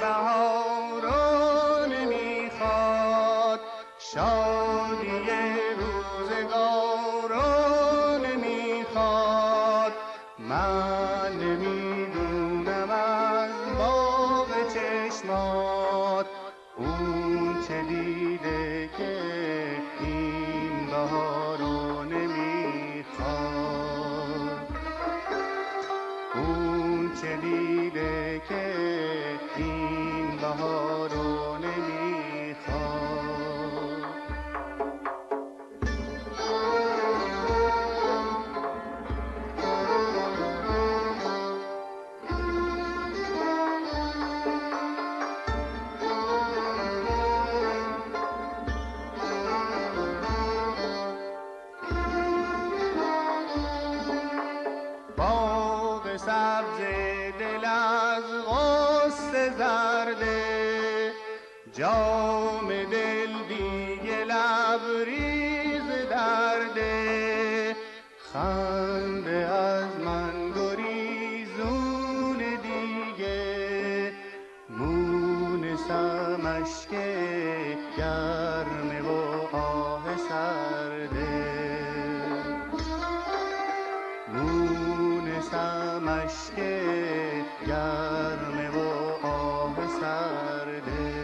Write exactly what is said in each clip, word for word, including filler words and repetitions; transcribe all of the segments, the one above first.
بهار رو نمیخواد، شادی روزگار رو نمیخواد. من نمیدونم از باغ چشمات اون چه دیده که این بهار رو نمیخواد، اون چه دیده که این بهار رو نمیخواد. باغ سبز دل از غصه زرده، جام دل دیگه لبریز درده. خنده از من گریزون دیگه، مونسم اشک گرمه و آه سرده، مونسم اشک گرمه و آه سرده.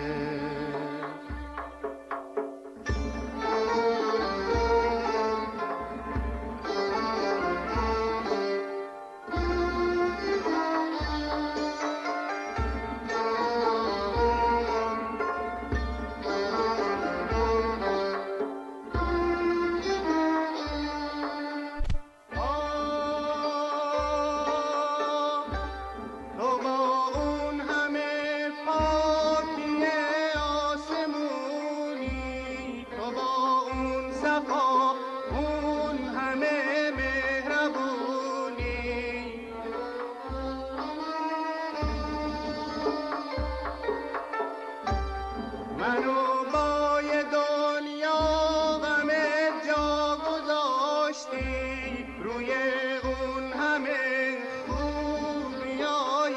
منو با یه دنیا غم جا گذاشتی، روی اون همه خوبیای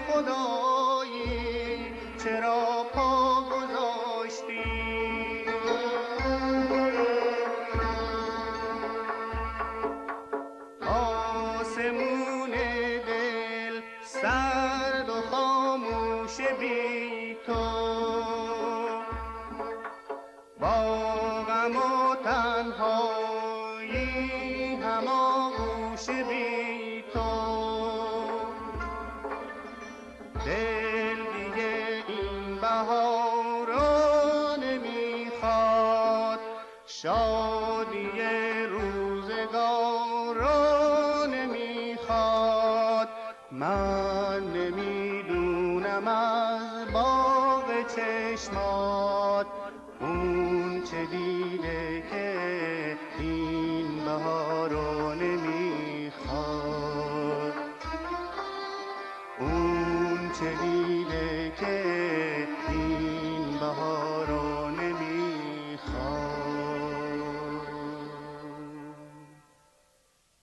خدایی چرا پا گذاشتی؟ آسمون دل سرد و خاموش بی تو، با غم و تنهایی هماغوش بی تو. دل دیگه این بهار رو نمیخواد، شادی روزگار رو نمیخواد. من نمیدونم از باغ چشمات اون چه دیده که این بهار